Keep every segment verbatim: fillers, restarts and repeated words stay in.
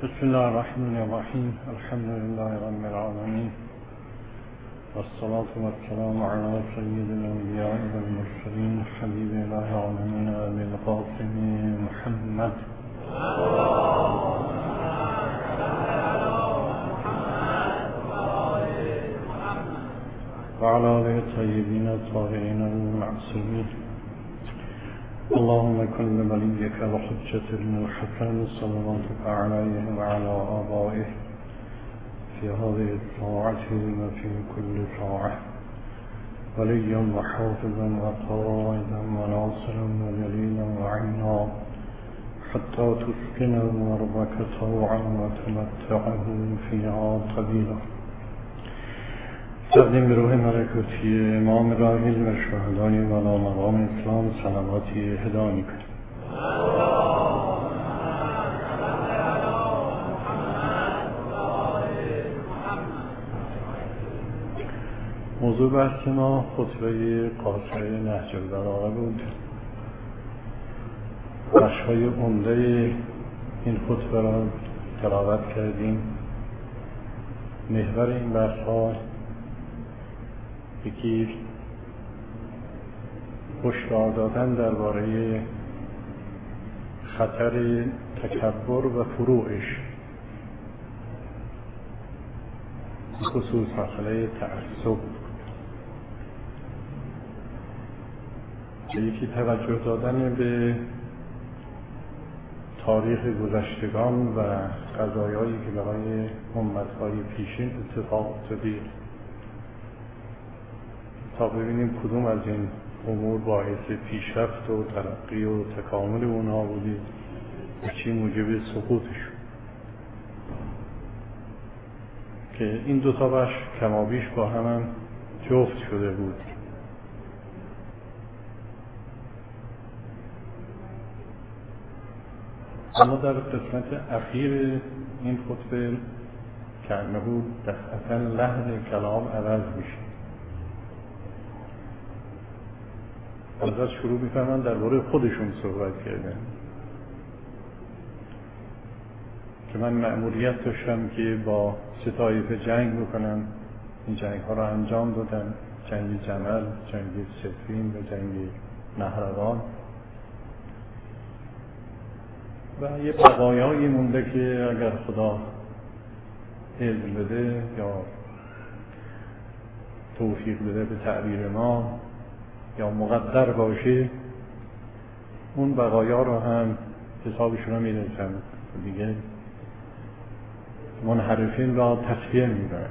بسم الله الرحمن الرحیم. الحمد لله رب العالمین والصلاة والسلام على سید الانبیاء والمرسلین حبیب الله العالمین ابی القاسم محمد وعلى آله الطیبین الطاهرین المعصومین. اللهم كن لوليك وحجة ابن الحسن صلواتك عليه وعلى آبائه في هذه الساعة وفي كل ساعة وليا وحافظا وقائدا وناصرا ودليلا وعينا حتى تسكن أرضك طوعا وتمتعه فيها طويلا. تقدیم به روح ملکوتی امام راحل و شهدای والا مقام اسلام صلواتی هدا می‌کنیم. موضوع بحث ما خطبه قاصر نهج البلاغه بود. بخش‌های عمده این خطبه را تلاوت کردیم. محور این بحث‌ها یکی هشدار دادن درباره خطر تکبر و فروعش، خصوص مسئله تعصب. یکی توجه دادن به تاریخ گذشتگان و قضایایی که برای امت‌های پیشین اتفاق افتاده تا ببینیم کدوم از این امور باعث پیشرفت و ترقی و تکامل اونها بودی و چی موجب سقوطش، که این دو تا بخش کمابیش با هم, هم جفت شده بود. اما در قسمت اخیر این خطبه کلمه بود دفعتاً لحن کلام عوض میشه. از شروع می‌فرمان درباره خودشون صحبت کردن که من مأموریت داشتم که با سه طایفه جنگ بکنم. این جنگ ها را انجام دادم: جنگ جمل، جنگ صفین و جنگ نهروان. و یه بقایایی مونده که اگر خدا علم بده یا توفیق بده به تعبیر ما یا مقدر باشه، اون بقایا رو هم حسابشون رو می‌نویسن دیگه، منحرفین را تصفیه می‌کنن.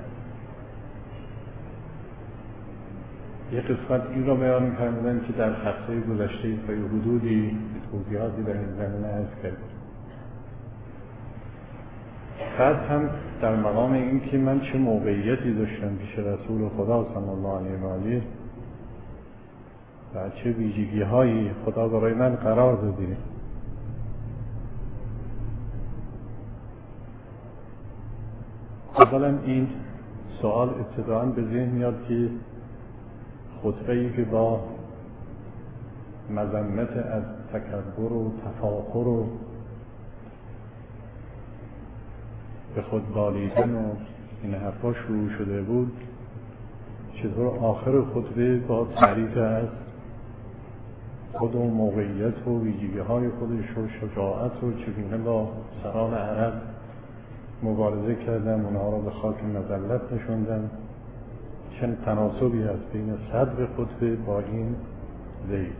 یه قسمت این رو بیان می‌فرمودن که در خطه گذشته تا یه حدودی توضیحاتی در این زمینه عرض کرد. بعد هم در مقام این که من چه موقعیتی داشتم پیش رسول خدا صلی الله علیه و آله و چه ویژگی هایی خدا برای من قرار داده. اولا این سوال ابتداءً به ذهن میاد که خطبه‌ای که با مذمت از تکبر و تفاخر و به خود بالیدن و این حرفا شروع شده بود، چطور آخر خطبه با تعریف از خود و موقعیت و ویژگی‌های خودش و شجاعت و چگونه با سران عرب مبارزه کردن، اونها را به خاک مذلت نشوندن، چه تناسبی هست بین صدر خطبه با این زید.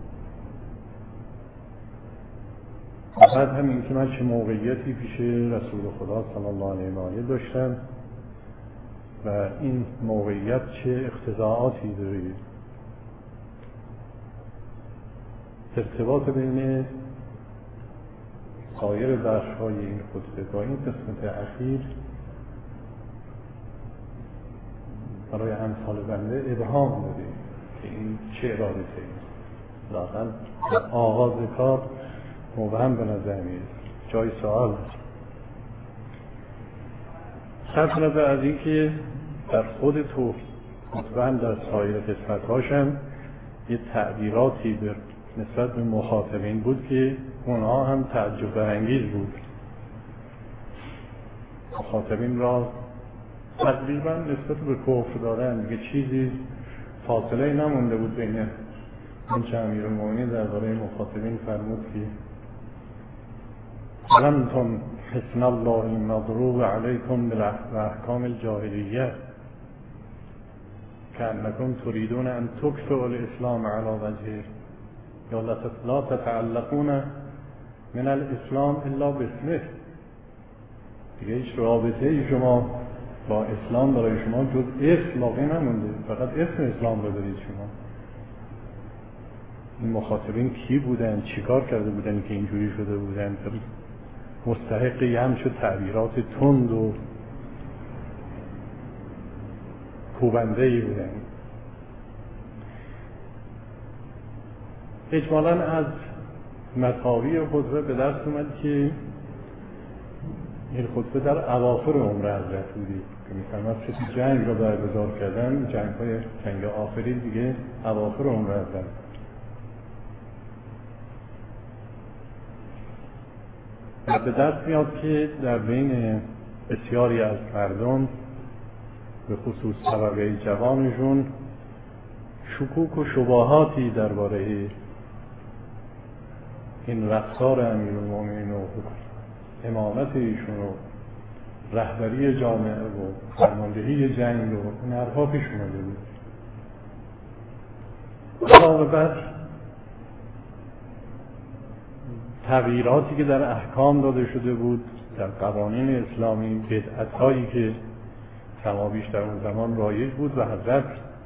بعد هم این که من چه موقعیتی پیش رسول خدا صلی الله علیه و آله داشتم و این موقعیت چه اقتضاعاتی داره. ارتباط بین سایر بخش‌های این خطبه با این قسمت اخیر برای امثال بنده ابهام داره که این چه ارادته است. لااقل در آغاز کار مبهم به نظر میاد، جای سوال است. صرف نظر از این که در خود تو خطبه هم در سایر قسمت‌هاشم یه تعبیراتی به نسبت به مخاطبین بود که اونها هم تعجب برانگیز بود. مخاطبین را تقریبا نسبت به کفر دادن، دیگه چیزی فاصله نمونده بود بین اون چه امیرالمومنین درباره مخاطبین فرمود که لنتم حسن الله المضروب علیکم بالاحکام الجاهلیه کأنکم تريدون ان تکفئوا الاسلام علی وجهه یا لا تتعلقون من الاسلام الا باسمه. دیگه هیچ رابطه ای شما با اسلام برای شما جز اسم باقی نمونده، فقط اسم اسلام رو دارید شما. این مخاطبین کی بودن؟ چیکار کرده بودن که اینجوری شده بودن؟ مستحق یه همچه تعبیرات تند و کوبنده‌ای بودن. اجمالاً از مطاوی خطبه به دست اومد که این خطبه در اواخر عمر حضرت بودی که میفرماد چه جنگ را برگزار کردن، جنگ های جنگ آخری دیگه اواخر عمر حضرت. و به دست میاد که در بین بسیاری از مردم به خصوص طبقه جوانشون شکوک و شباهاتی درباره این رفتار امیرالمومنین و امامت ایشون و رهبری جامعه و فرماندهی جنگ و این حرفا پیش اومده بود. علاوه بر تغییراتی که در احکام داده شده بود در قوانین اسلامی، بدعت‌هایی که کمابیش در اون زمان رایج بود و حضرت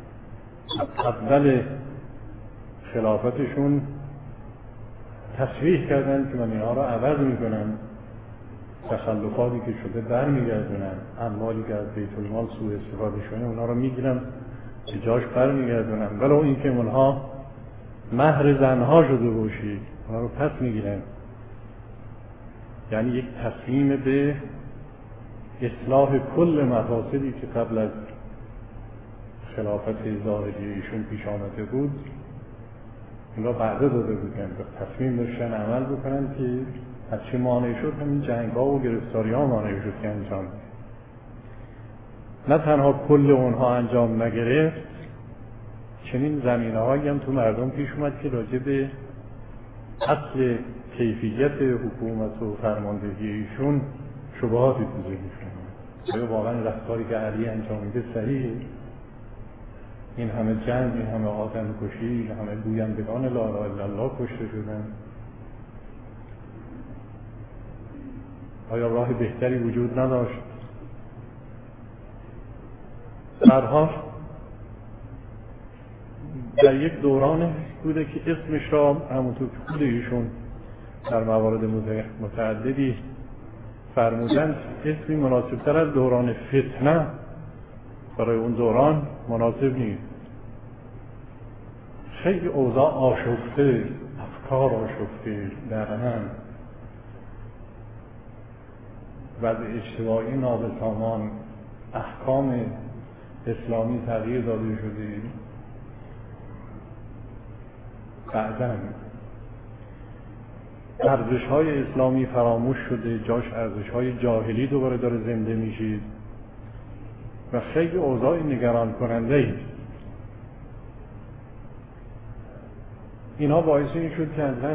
اول خلافتشون تصریح کردن که من اینها را عوض میکنم، تخلفاتی که شده برمیگردونم، اموالی که از بیت المال سوء استفاده شده اونها را میگیرم که جاش برمیگردونم، ولو اینکه اونها مهر زنها شده باشی اونها رو پس میگیرم. یعنی یک تصمیم به اصلاح کل مفاسدی که قبل از خلافت ظاهری ایشون پیش آمده بود این را بعده داده بودن و تصمیم داشتن عمل بکنن که هرچی مانع شد همین جنگ ها و گرفتاری ها مانع شد که انجام دید. نه تنها کل اونها انجام نگرفت، چنین زمینه هایی هم تو مردم پیش اومد که راجع به اصل کیفیت حکومت و فرماندهی ایشون شبهاتی تو ذهنشون. آیا واقعا رفتاری که علی انجام میده صحیحه؟ این همه جنگ، این همه آدم کشی، این همه گویندگان لا اله الا الله کشته شدن، آیا راه بهتری وجود نداشت؟ در حال در یک دوران بوده که اسمش را همونطور که خود ایشون در موارد متعددی فرمودند اسمی مناسبتر از دوران فتنه برای اون دوران مناسب نیست. خیلی اوضاع آشفته، افکار آشفته، در هم وضع اجتماعی نابسامان، احکام اسلامی تغییر داده شده. بعداً ارزش‌های اسلامی فراموش شده، جاش ارزش‌های جاهلی دوباره داره زنده میشه و خیلی اوضاع نگران کننده ای. اینا باعث این شد که حضرت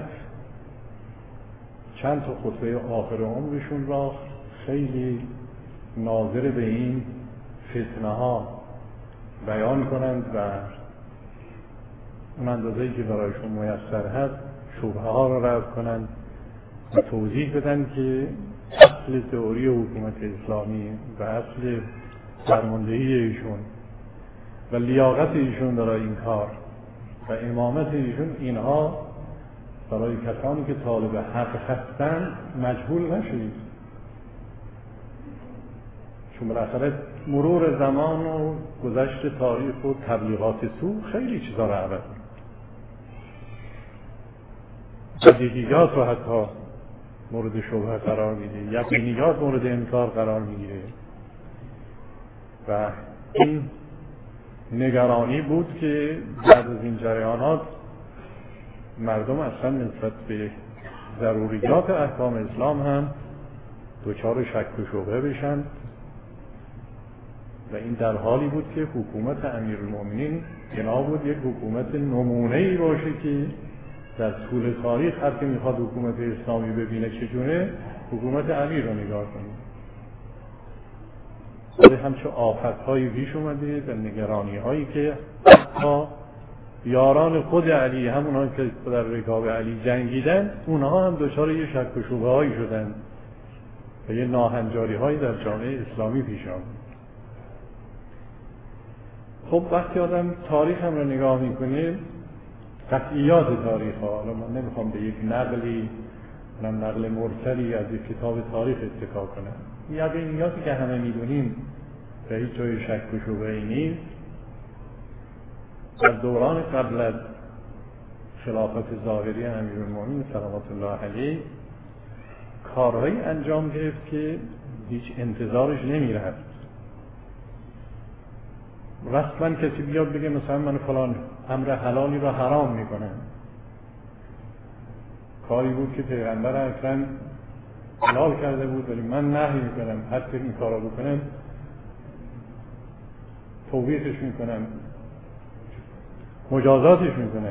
چند تا خطبه آخر عمرشون را خیلی ناظر به این فتنه ها بیان کنند و اون اندازه‌ای که برایشون میسر هست شبهه ها را رفع کنند و توضیح بدن که اصل تئوری حکومت اسلامی و اصل فرماندهی ایشون و لیاقت ایشون برای این کار و امامت ایشون، اینها برای کسانی که طالب حق هستند مجهول نشید، چون بالاخره مرور زمان و گذشت تاریخ و تبلیغات سو خیلی چیزا رو عوض بدیهیات رو حتی مورد شبهه قرار میده، یقینیات مورد انکار قرار میگیره و این نگرانی بود که بعد از این جریانات مردم اصلا نسبت به ضروریات احکام اسلام هم دچار شک و شبهه بشن و این در حالی بود که حکومت امیرالمومنین بنا بود یک حکومت نمونه‌ای باشه که در طول تاریخ هر که میخواد حکومت اسلامی ببینه چجوره حکومت امیر رو نگاه کنه. ولی همچه آفت‌هایی پیش اومده و نگرانی‌هایی که حتی یاران خود علی، همونها که در رکاب علی جنگیدن، اونها هم دچار یه شک و شبهه‌هایی شدن و یه ناهنجاری‌هایی در جامعه اسلامی پیش آمد. خب وقتی آدم تاریخ هم رو نگاه میکنه، قطعیات تاریخ ها، حالا من نمیخوام به یک نقلی من نقل مرسلی از یک کتاب تاریخ اتکا کنم، یقینیاتی که همه میدونیم به هیچ جای شک و شبهه‌ای نیست. در دوران قبل از خلافت ظاهری امیرالمومنین صلوات الله علیه کارهایی انجام گرفت که هیچ انتظارش نمیرفت. رسما کسی بیاد بگه مثلا من فلان امر حلالی را حرام میکنم، کاری بود که پیغمبر اکرم حلال کرده بود ولی من نهی میکنم، هر که این کارا بکنم توبیخش میکنم، مجازاتش میکنم.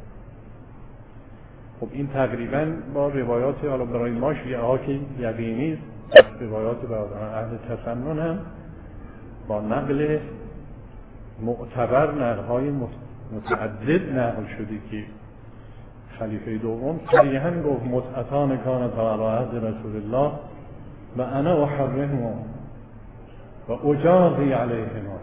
خب این تقریبا با روایات حالا برای ما شیعه ها که یقینی است، روایات برادران اهل تسنن هم با نقل معتبر نقل‌های متعدد نقل شده که خلیفه دوم صریحاً گفت متعتان کانت علی عهد رسول الله و انا احرمهما و اجازی علیهما.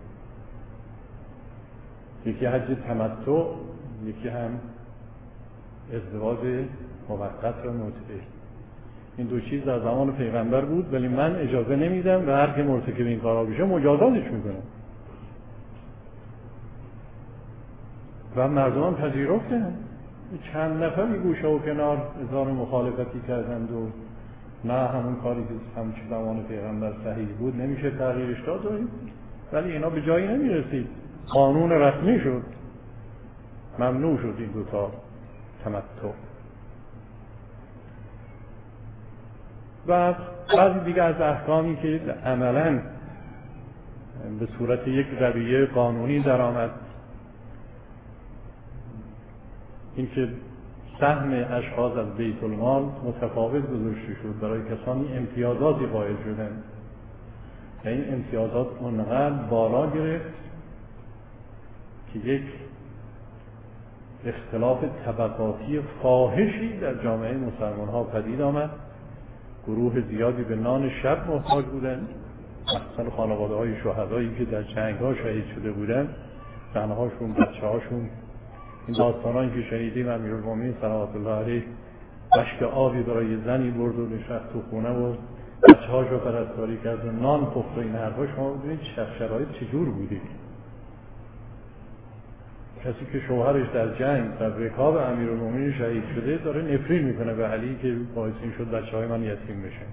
یکی حج تمتع، یکی هم ازدواج موقت و متعه. این دو چیز در زمان پیغمبر بود ولی من اجازه نمیدم و هر که مرتکب این کارا بشه مجازاتش میکنم. و مردمان پذیرفتن. چند نفری گوشه و کنار اظهار مخالفتی کردند و نه همون کاری که همچه زمان پیغمبر صحیح بود نمیشه تغییرش داد، ولی اینا به جایی نمیرسید. قانون رسمی شد، ممنوع شد این دوتا تمتع. و بعضی دیگه از احکامی که عملاً به صورت یک رویه قانونی در آمد، اینکه سهم اشخاص از بیت المال متفاوت گذاشته شد، برای کسانی امتیازاتی قائل شدند و این امتیازات اونقدر بالا گرفت که یک اختلاف طبقاتی فاحشی در جامعه مسلمان ها پدید آمد. گروه زیادی به نان شب محتاج بودند، مثلا خانواده های شهدایی که در جنگ ها شهید شده بودند، زنهاشون، بچه هاشون. این داستانایی که شنیدیم امیرالمومنین صلوات الله علیه بشک آبی برای زنی برد و نشست تو خونه و بچه هاش رو پرستاری کرد و نان پخت و این حرفا. شما ببینید شرایط چجور بودید. کسی که شوهرش در جنگ در رکاب امیرالمومنین شهید شده داره نفرین میکنه به علی که باعث این شد بچه های من یتیم بشن.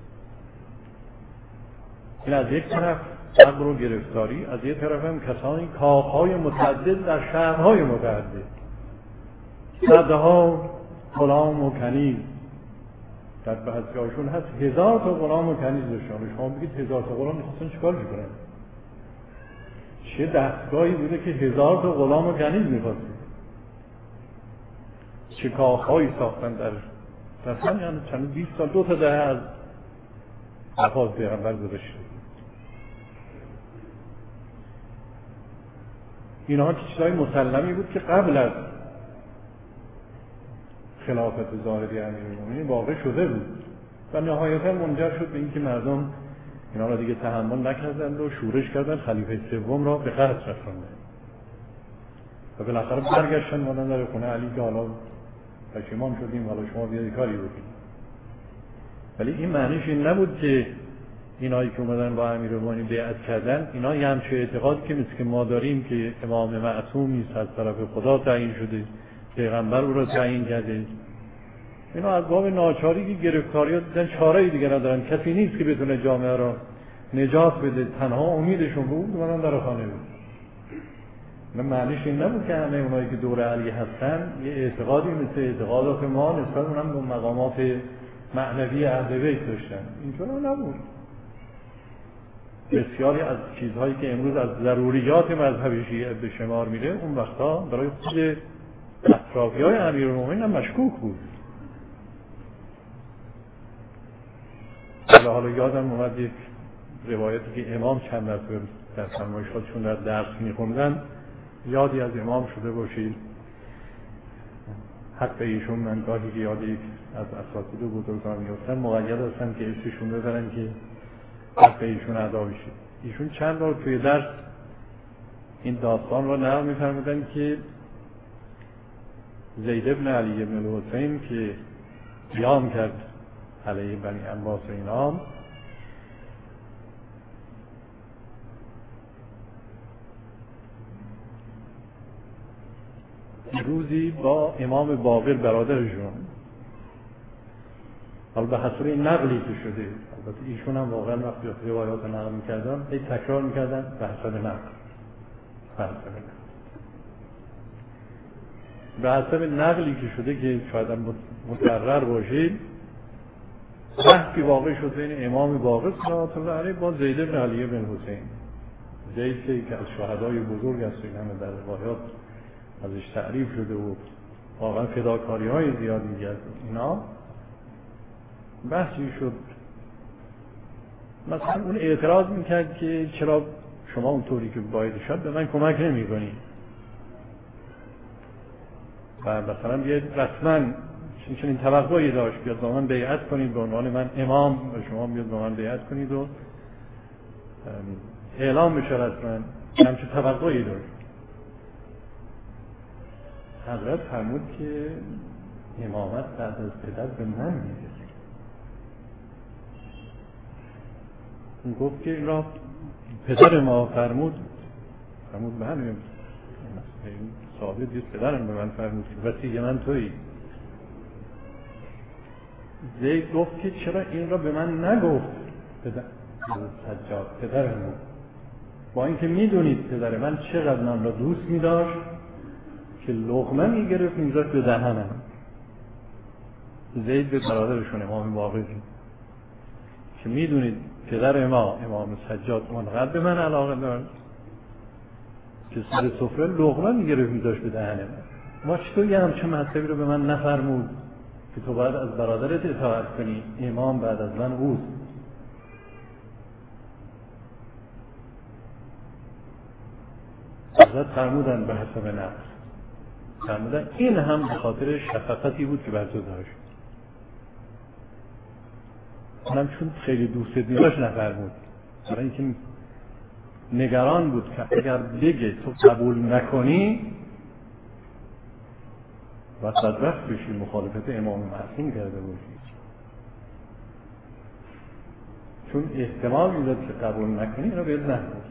این از یک طرف فقر و گرفتاری، از یک طرف هم کسانی کاخهای متعدد در شهرهای متعدد، صدها غلام و کنیز، در بعضی هاشون هست هزار تا غلام و کنیز داشتن. شما بگید هزار تا غلام میخواستن چیکار کنن؟ چه دستگاهی بوده که هزار تا غلام و کنیز میخواستن؟ چه کاخهایی ساختن در در همین چند بیست سال، دو تا دهه از وفات پیغمبر گذشته. اینها چیزهای مسلمی بود که قبل از خلافت ظاهری امیرالمومنین واقع شده بود و نهایتا منجر شد به اینکه مردم اینا را دیگه تحمل نکردند و شورش کردند، خلیفه سوم را به قتل رساندند و بالاخره برگشتن ماندن در خونه علی که حالا پشیمان شدیم، حالا شما بیاید کاری بکنید. ولی این معنیش این نبود که اینایی که اومدن با امیرالمومنین بیعت کردن اینا یه همچه اعتقاد که مثل که ما داریم که امام معصومی است از طرف خدا تعیین شده، پیغمبر او را تعیین کرده، اینا از باب ناچاری که گرفتاریات دیدن چاره‌ای دیگه ندارن، کسی نیست که بتونه جامعه را نجات بده، تنها امیدشون بود اومدن در خانه بود. نه معنیش این نبود که همه اونایی که دور علی هستن یه اعتقادی مثل اعتقادات ما نسبت اونم به مقامات معنوی اهل بیت داشتن. اینطور نبود. بسیاری از چیزهایی که امروز از ضروریات مذهب شیعه به شمار میره اون وقتا برای خود اطرافیای امیرالمومنین هم مشکوک بود. حالا حالا یادم اومد یک روایتی که امام چند مرتبه در فرمایشاتشون در درس میخوندن، یادی از امام شده باشید، حق ایشون من گاهی که یاد یک از اساتید بزرگان میفتن مقید هستن که اسمشون ببرن که حق ایشون ادا بشه. ایشون چند بار توی درس این داستان رو نقل می‌فرمودن که زید بن علی بن الحسین که قیام کرد علیه بنی عباس و اینا، روزی با امام باقر برادرشون، حالا به حسب این نقلی که شده، البته ایشون هم واقعا وقتی روایات نقل میکردن هی تکرار میکردن به حسب نقل به حسب نقل به حسب نقلی که شده که شاید هم متقرر باشه. بحثی واقع شد بین امام باقر صلوات الله علیه با زید بن علی بن حسین. زید که از شهدای بزرگ است، این همه در روایات ازش تعریف شده و واقعا فداکاری های زیادی کرد. اینا بحثی شد، مثلا اون اعتراض میکرد که چرا شما اونطوری که باید شد به من کمک نمی کنی و مثلا بیاید رسما چنین توقعی داشت بیاد با من بیعت کنید به عنوان من امام و شما بیاد با من بیعت کنید و اعلام بشه رسما، همچه توقعی داشت. حضرت فرمود که امامت بعد از پدر به من میده. اون گفت که این را پدر ما فرمود فرمود به همین این ثابت دیست پدرم به من فرمود که وصی من تویی. زید گفت که چرا این را به من نگفت پدر سجاد پدرم، با اینکه میدونید پدر من چقدر من را دوست میداشت که لقمه میگرفت میذاشت به دهنم. زید به برادرشون امام باقر که میدونید پدر ما امام سجاد اونقدر به من علاقه داشت که سر سفره لقمه میگرفت میذاشت به دهن من. ما چطور یه همچه مطلبی رو به من نفرمود که تو باید از برادرت اطاعت کنی، امام بعد از من اوست. حضرت فرمودن به حسب نفس فرمودن این هم به خاطر شفقتی بود که بر تو داشت، اونم چون خیلی دوست داشت نفرمود، برای اینکه نگران بود که اگر بگه تو قبول نکنی و صدرخت بشی مخالفت امام معصوم کرده باشی، چون احتمال میداد که قبول نکنی رو بهت نکنی.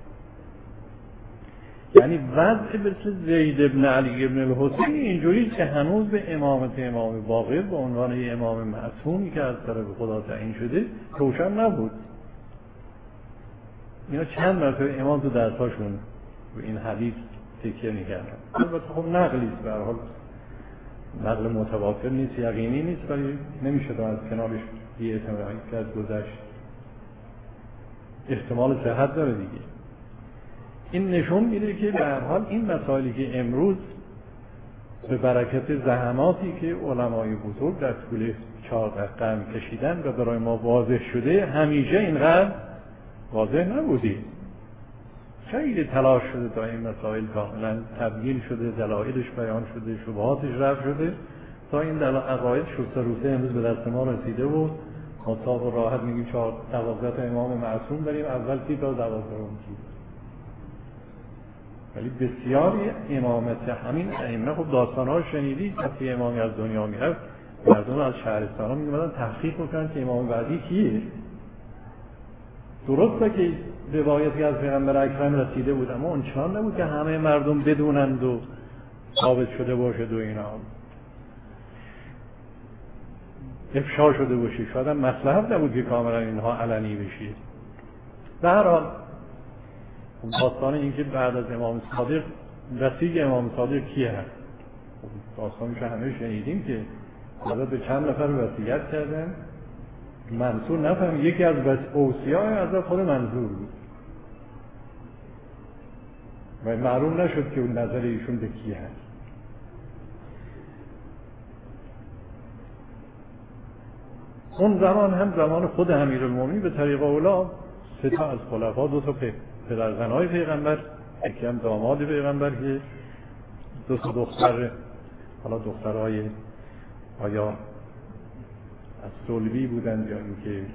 یعنی وضع مثل زید بن علی بن الحسین اینجوری که هنوز به امامت امام باقر به عنوان امام معصومی که از طرف خدا تعیین شده روشن نبود. اینا چند مرتبه امام تو درساشون به این حدیث تکیه می‌کردن. البته خب نقلی است، به هر حال نقل متواتر نیست، یقینی نیست، ولی نمیشه تا از کنارش بی‌اعتمادی کرد گذشت. احتمال صحت داره دیگه. این نشون میده که به هر حال این مسائلی که امروز به برکت زحماتی که علمای بزرگ در طول چهارده قرن کشیدن و برای ما واضح شده همیشه اینقدر واضح نبودی. خیلی تلاش شده تا این مسائل کاملا تبیین شده، دلایلش بیان شده، شبهاتش رفع شده تا این عقاید شسته روسه امروز به دست ما رسیده و ما صاحب و راحت میگیم چهار دوازده تا امام معصوم داریم، اول سی تا دوازده رو میگیم. ولی بسیاری امامت همین ائمه خب داستان‌ها رو شنیدید وقتی امامی از دنیا میرفت مردم از شهرستان‌ها می‌اومدن تحقیق می‌کردن که امام بعدی کیه. درسته که روایتی از پیغمبر اکرم رسیده بود اما اونچنان نبود که همه مردم بدونند و ثابت شده باشه و اینا افشا شده باشه. شاید هم مصلحت نبود که کاملا اینها علنی بشه. به هر حال داستان این که بعد از امام صادق رسیگ امام صادق کیه هست داستانش همه شنیدیم که حالا به چند نفر وصیت کردن. منصور نفهم یکی از اوصیای از خود منصور بود و معلوم نشد که اون نظر ایشون به کی هست. اون زمان هم زمان خود امیرالمومنین به طریق اولا سه تا از خلفا، دو تا پدرزنای پیغمبر، یکی هم داماد پیغمبر که دو تا دختر، حالا دخترای آیا از صلبی بودن یا اینکه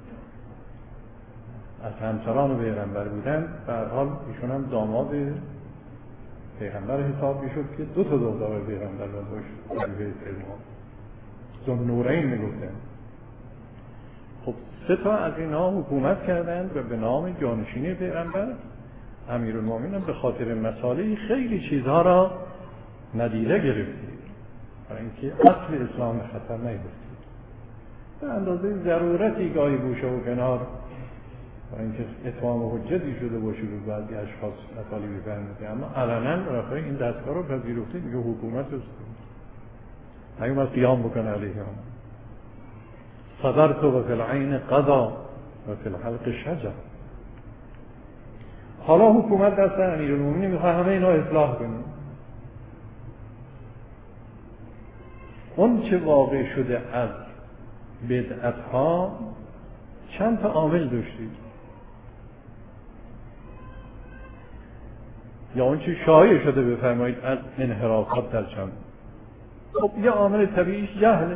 از همسران پیغمبر بودن، به هر حال ایشون هم داماد پیغمبر حساب میشد که دو تا دختر پیغمبر را داشت. خلیفه سوم ذوالنورین میگفتن. خب سه تا از اینها حکومت کردند و به نام جانشینی پیغمبر امیرالمومنین به خاطر مسائل خیلی چیزها را ندیده گرفتید برای اینکه اصل اسلام خطر نیفتید. به اندازه ضرورتی گاهی گوشه و کنار برای اینکه اتمام حجتی شده باشه به بعضی اشخاص مطالبی فرموده، اما علنا رفع این دستگاه رو پذیرفتید که حکومت است نیومد قیام بکنه علیه هم. صدرت و فی العین قضا و فی الحلق شجر. حالا حکومت دست امیرالمومنین میخواه همه اینا اصلاح کنه. اون چه واقع شده از بدعت ها چند تا عامل داشتید، یا اون چه شایع شده بفرمایید از انحرافات در چند. خب یه عامل طبیعیش جهله.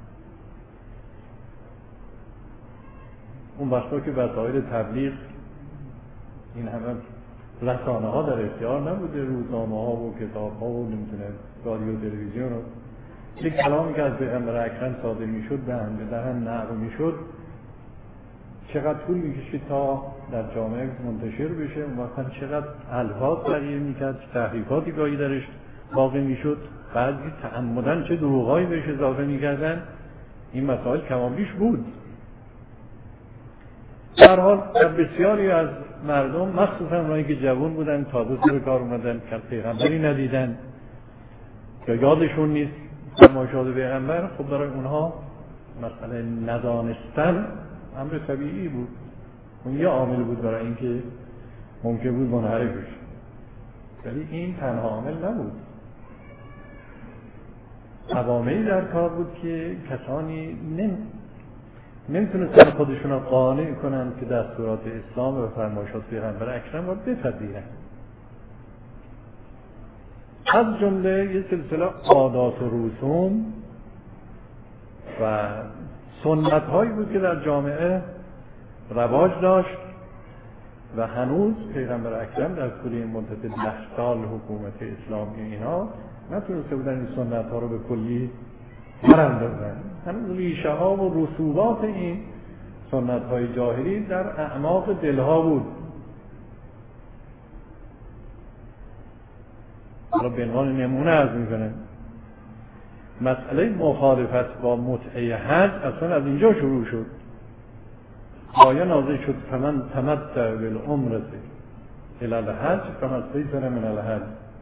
اون وقتا که وسایل تبلیغ این همه رسانه ها در اختیار نبوده، روزنامه ها و کتاب ها و نمیتونه رادیو تلویزیون رو، یک کلامی که از پیغمبر اکرم صادر میشد به هم به دهن نقل میشد چقدر طول میکشید تا در جامعه منتشر بشه. اون وقتا چقدر الفاظ تغییر میکرد، تحریفاتی گاهی درش واقع میشد، بعضی تعمدن چه دروغایی بهش اضافه میکردن. این مسائل کمابیش بود. در حال در بسیاری از مردم، مخصوصا اونایی که جوان بودن، تازه سر کار اومدن، که پیغمبری ندیدن یا یادشون نیست فرمایشات پیغمبر، خب برای اونها مسئله ندانستن امر طبیعی بود. اون یه عامل بود برای اینکه ممکن بود منحرف بشه، ولی این تنها عامل نبود. عواملی در کار بود که کسانی نمی نمیتونستن خودشون رو قانع کنن که دستورات اسلام و فرمایشات پیغمبر اکرم رو بپذیرن. از جمله یه سلسله عادات و رسوم و سنت هایی بود که در جامعه رواج داشت و هنوز پیغمبر اکرم در طول این مدت ده سال حکومت اسلامی اینا نتونسته بودن این سنت ها رو به کلی براندازن. هنوز ریشه ها و رسوبات این سنت های جاهلی در اعماق دلها بود. حالا به عنوان نمونه عرض می‌کنم مسئله مخالفت با متعه حج اصلا از اینجا شروع شد. آیه نازل شد فمن تمتع بالعمرة الی الحج فمستیسر من الحج.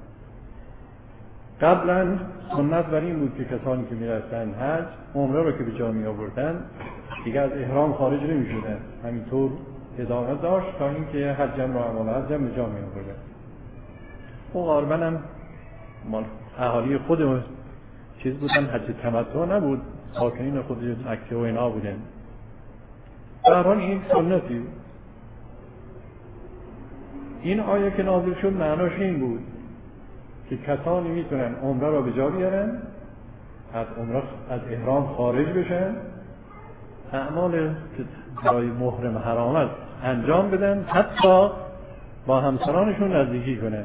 قبلا سنت بر این بود که کسانی که میرفتن حج عمره رو که به جا می آوردن دیگه از احرام خارج نمی شدن، همینطور ادامه داشت تا اینکه حجم رو عمل حجم به جا می آوردن. اون غالبا هم مال اهالی خود چیز بودن، حج تمتع نبود، ساکنین خود مکه و اینا بودن. در حال این سنتی بود. این آیه که نازل شد معناش این بود که کسانی میتونن عمره را به جا بیارن، از عمره از احرام خارج بشن، اعمال که برای محرم حرام است انجام بدن، حتی با همسرانشون نزدیکی کنن.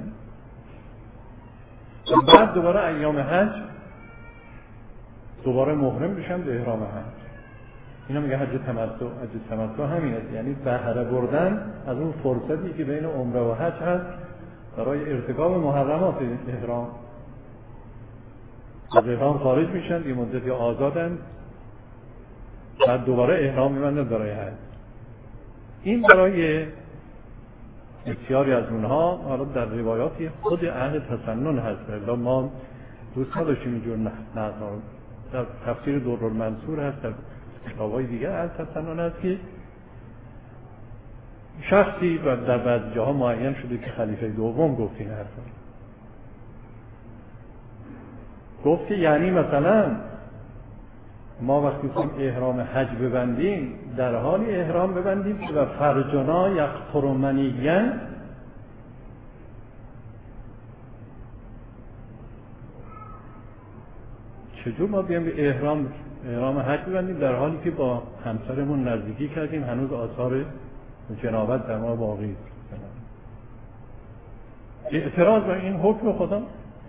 بعد دوباره ایام حج دوباره محرم بشن به احرام حج. اینا میگه حج تمتع. حج تمتع همین است، یعنی بهره بردن از اون فرصتی که بین عمره و حج هست برای ارتکاب محرمات احرام. از احرام خارج میشن، یه مدتی آزادن، بعد دوباره احرام میبندن برای حج. این برای بسیاری از اونها حالا در روایاتی خود اهل تسنن هست، الا ما دوست نداشتیم اینجور نقل در تفسیر درالمنصور هست، در کتاب‌های دیگه از حسنان هست که شخصی و در بعض جاها معین شده که خلیفه دوم گفت این حرفا، گفت که یعنی مثلا ما وقتی که احرام حج ببندیم در حالی احرام ببندیم که و فرجنا یقطر منیاً، چجور ما بیام به احرام احرام حج ببندیم در حالی که با همسرمون نزدیکی کردیم هنوز آثار جنابت در ما باقی است. اعتراض بر این حکم خدا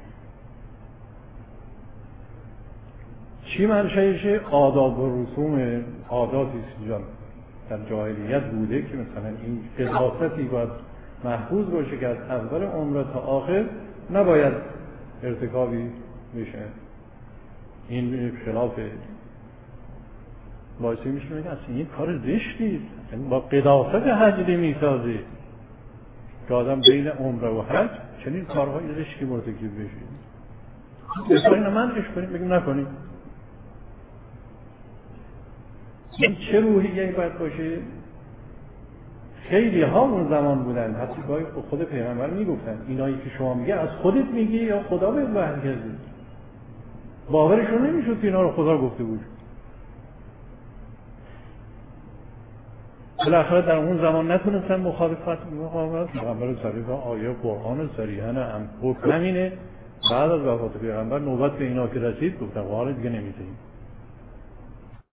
چی منشأشه؟ آداب و رسوم، عاداتی است در جاهلیت بوده که مثلا این قداستی باید محفوظ باشه که از اول عمر تا آخر نباید ارتکابی بشه. این خلاف باعثی میشه میگه اصلا این کار زشتی است، با قداست حج میسازه که آدم بین عمره و حج چنین کارهای زشتی مرتکب بشه. بسیاری نمانش کنیم بگیم نکنیم. این چه روحیه‌ای باید باشه؟ خیلی ها اون زمان بودن، حتی گاهی خود پیغمبر میگفتن اینایی که شما میگه از خودت میگی یا خدا بهت وحی کرده؟ باورشون نمیشد که اینا رو خدا گفته بود. بالاخره در اون زمان نتونستن مخالفت مقاومت پیغمبر صریح آیه قرآن صریحاً هم حکم همینه. بعد از وفات پیغمبر نوبت به اینا که رسید گفتن حالا دیگه نمیتونیم.